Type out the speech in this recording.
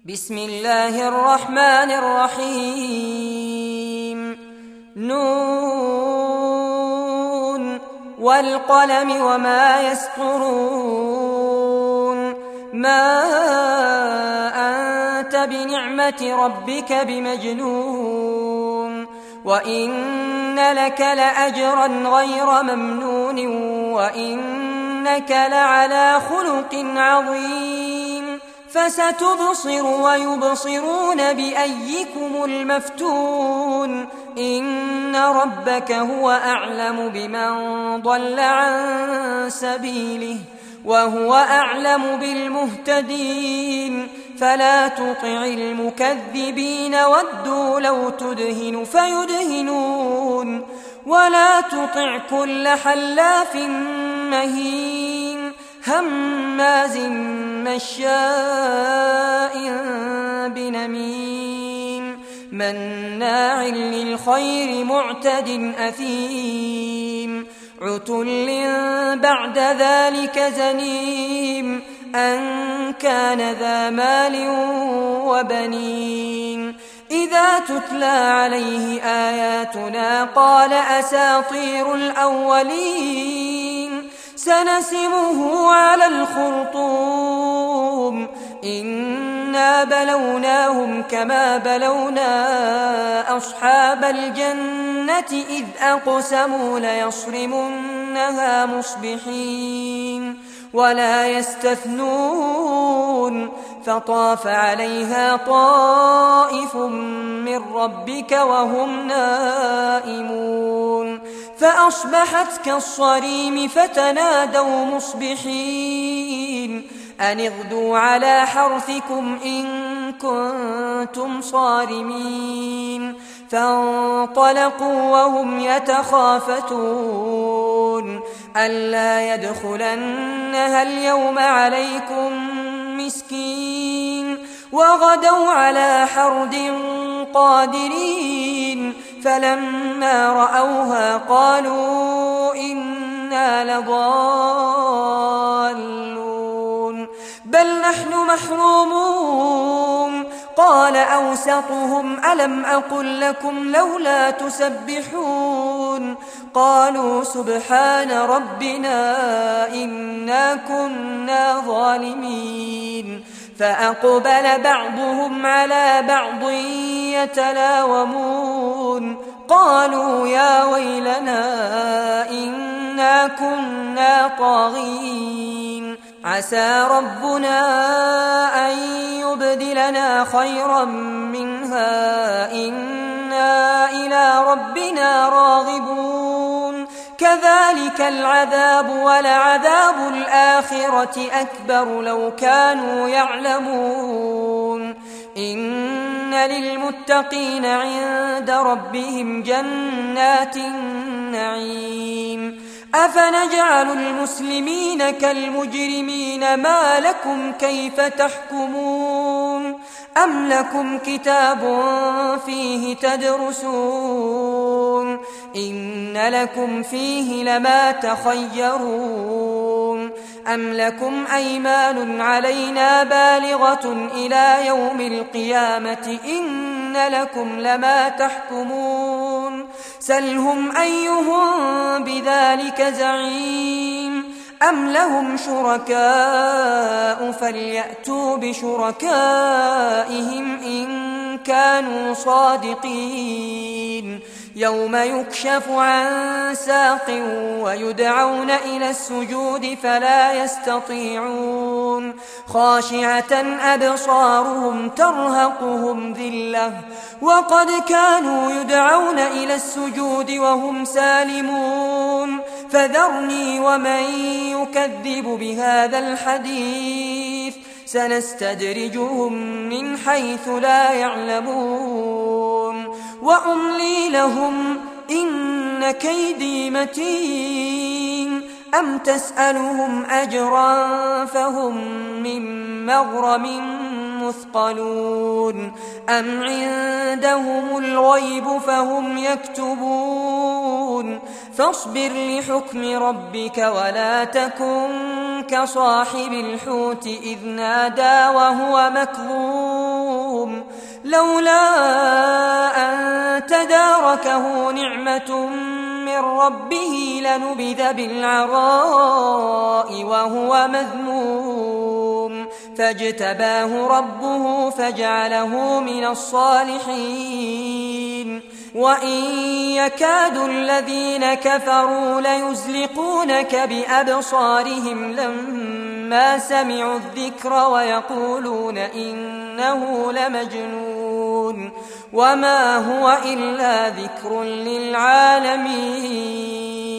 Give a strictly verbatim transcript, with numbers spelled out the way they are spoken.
بسم الله الرحمن الرحيم نون والقلم وما يسطرون ما أنت بنعمة ربك بمجنون وإن لك لأجرا غير ممنون وإنك لعلى خلق عظيم فستبصر ويبصرون بأيكم المفتون إن ربك هو أعلم بمن ضل عن سبيله وهو أعلم بالمهتدين فلا تطع المكذبين ودوا لو تدهن فيدهنون ولا تطع كل حلاف مهين هماز مشاء بنميم مناع للخير معتد أثيم عتل بعد ذلك زنيم أن كان ذا مال وبنين إذا تتلى عليه آياتنا قال أساطير الأولين سنسمه على الخرطوم إنا بلوناهم كما بلونا أصحاب الجنة إذ أقسموا ليصرمنها مصبحين ولا يستثنون فطاف عليها طائف من ربك وهم نائمون فأصبحت كالصريم فتنادوا مصبحين أن اغدوا على حرثكم إن كنتم صارمين فانطلقوا وهم يتخافتون ألا يدخلنها اليوم عليكم مسكين وغدوا على حرد قادرين فلما رأوها قالوا إنا لضالون بل نحن محرومون قال أوسطهم ألم أقل لكم لولا تسبحون قالوا سبحان ربنا إنا كنا ظالمين فأقبل بعضهم على بعض يتلاومون قالوا يا ويلنا إنا كنا طاغين عسى ربنا أن يبدلنا خيرا منها إنا إلى ربنا راغبون كذلك العذاب ولعذاب الآخرة أكبر لو كانوا يعلمون إن للمتقين عند ربهم جنات النعيم أفنجعل المسلمين كالمجرمين ما لكم كيف تحكمون أم لكم كتاب فيه تدرسون إن لكم فيه لما تخيرون أم لكم أيمان علينا بالغة إلى يوم القيامة إن لكم لما تحكمون سلهم أيهم بذلك زعيم أم لهم شركاء فليأتوا بشركائهم إن كانوا صادقين يوم يكشف عن ساق ويدعون إلى السجود فلا يستطيعون خاشعة أبصارهم ترهقهم ذلة وقد كانوا يدعون إلى السجود وهم سالمون فذرني ومن يكذب بهذا الحديث سنستدرجهم من حيث لا يعلمون وأملي لهم إن كيدي متين أم تسألهم أجرا فهم من مغرم مثقلون أم عندهم الغيب فهم يكتبون فاصبر لحكم ربك ولا تكن كصاحب الحوت إذ نادى وهو مكظوم مهضوم لولا أن تداركه نعمة من ربه لنبذ بالعراء وهو مذموم فاجتباه ربه فجعله من الصالحين وإن يكاد الذين كفروا ليزلقونك بأبصارهم لما سمعوا الذكر ويقولون إنه لمجنون وما هو إلا ذكر للعالمين